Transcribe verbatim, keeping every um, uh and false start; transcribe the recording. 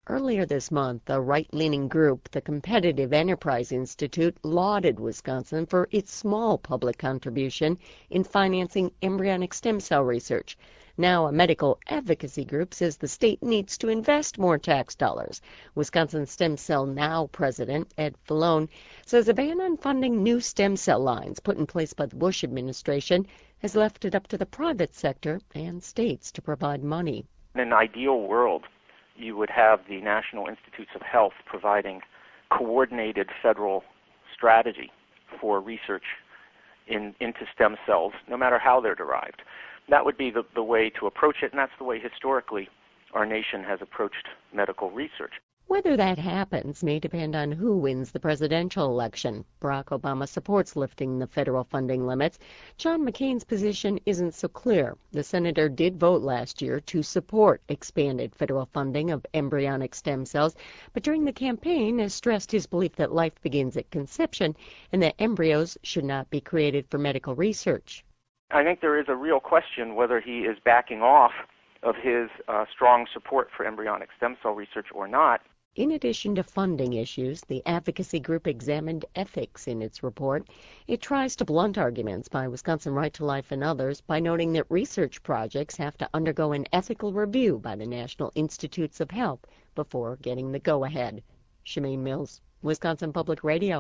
Earlier this month, a right-leaning group, the Competitive Enterprise Institute, lauded Wisconsin for its small public contribution in financing embryonic stem cell research. Now, a medical advocacy group says the state needs to invest more tax dollars. Wisconsin Stem Cell Now president Ed Falone says a ban on funding new stem cell lines put in place by the Bush administration has left it up to the private sector and states to provide money. In an ideal world, you would have the National Institutes of Health providing coordinated federal strategy for research in, into stem cells, no matter how they're derived. That would be the, the way to approach it, and that's the way historically our nation has approached medical research. Whether that happens may depend on who wins the presidential election. Barack Obama supports lifting the federal funding limits. John McCain's position isn't so clear. The senator did vote last year to support expanded federal funding of embryonic stem cells, but during the campaign has stressed his belief that life begins at conception and that embryos should not be created for medical research. I think there is a real question whether he is backing off of his uh, strong support for embryonic stem cell research or not. In addition to funding issues, the advocacy group examined ethics in its report. It tries to blunt arguments by Wisconsin Right to Life and others by noting that research projects have to undergo an ethical review by the National Institutes of Health before getting the go-ahead. Shemaine Mills, Wisconsin Public Radio.